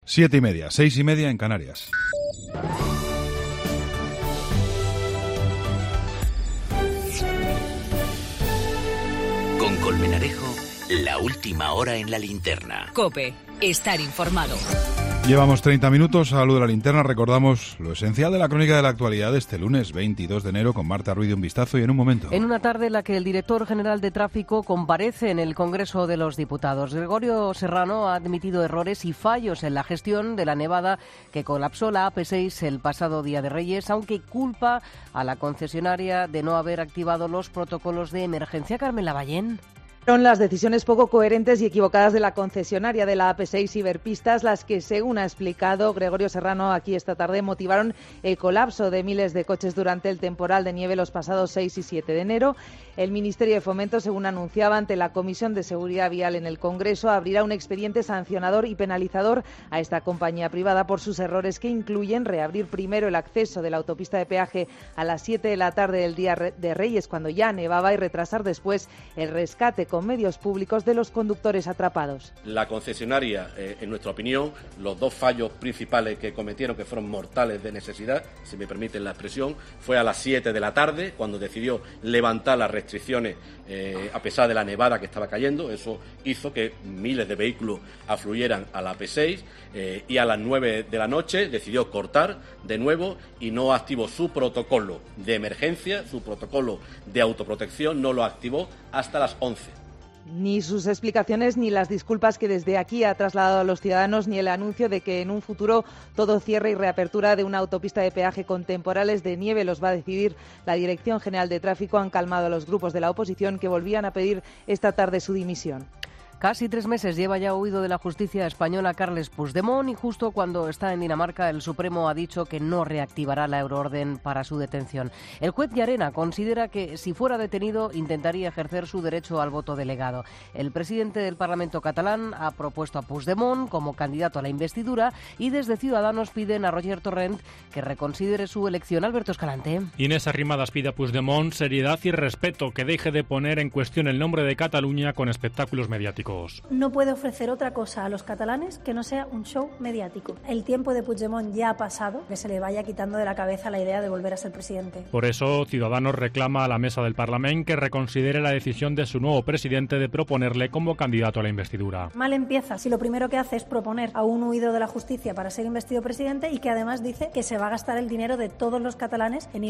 7:30, 6:30 en Canarias. Con Colmenarejo, la última hora en la linterna. COPE, estar informado. Llevamos 30 minutos a lo de la linterna. Recordamos lo esencial de la crónica de la actualidad de este lunes 22 de enero con Marta Ruiz de Un Vistazo y en un momento. En una tarde en la que el director general de Tráfico comparece en el Congreso de los Diputados. Gregorio Serrano ha admitido errores y fallos en la gestión de la nevada que colapsó la AP6 el pasado Día de Reyes, aunque culpa a la concesionaria de no haber activado los protocolos de emergencia. Carmen Lavallén. Son las decisiones poco coherentes y equivocadas de la concesionaria de la AP6 Iberpistas las que, según ha explicado Gregorio Serrano aquí esta tarde, motivaron el colapso de miles de coches durante el temporal de nieve los pasados 6 y 7 de enero. El Ministerio de Fomento, según anunciaba ante la Comisión de Seguridad Vial en el Congreso, abrirá un expediente sancionador y penalizador a esta compañía privada por sus errores, que incluyen reabrir primero el acceso de la autopista de peaje a las 7 de la tarde del Día de Reyes, cuando ya nevaba, y retrasar después el rescate con medios públicos de los conductores atrapados. La concesionaria, en nuestra opinión, los dos fallos principales que cometieron, que fueron mortales de necesidad, si me permiten la expresión, fue a las 7 de la tarde, cuando decidió levantar las restricciones a pesar de la nevada que estaba cayendo. Eso hizo que miles de vehículos afluyeran a la AP6 y a las 9 de la noche decidió cortar de nuevo y no activó su protocolo de emergencia, su protocolo de autoprotección, no lo activó hasta las 11. Ni sus explicaciones, ni las disculpas que desde aquí ha trasladado a los ciudadanos, ni el anuncio de que en un futuro todo cierre y reapertura de una autopista de peaje con temporales de nieve los va a decidir la Dirección General de Tráfico han calmado a los grupos de la oposición que volvían a pedir esta tarde su dimisión. Casi 3 meses lleva ya huido de la justicia española Carles Puigdemont y justo cuando está en Dinamarca el Supremo ha dicho que no reactivará la euroorden para su detención. El juez Llarena considera que si fuera detenido intentaría ejercer su derecho al voto delegado. El presidente del Parlamento catalán ha propuesto a Puigdemont como candidato a la investidura y desde Ciudadanos piden a Roger Torrent que reconsidere su elección. Alberto Escalante. Inés Arrimadas pide a Puigdemont seriedad y respeto, que deje de poner en cuestión el nombre de Cataluña con espectáculos mediáticos. No puede ofrecer otra cosa a los catalanes que no sea un show mediático. El tiempo de Puigdemont ya ha pasado, que se le vaya quitando de la cabeza la idea de volver a ser presidente. Por eso, Ciudadanos reclama a la mesa del Parlamento que reconsidere la decisión de su nuevo presidente de proponerle como candidato a la investidura. Mal empieza si lo primero que hace es proponer a un huido de la justicia para ser investido presidente y que además dice que se va a gastar el dinero de todos los catalanes en ir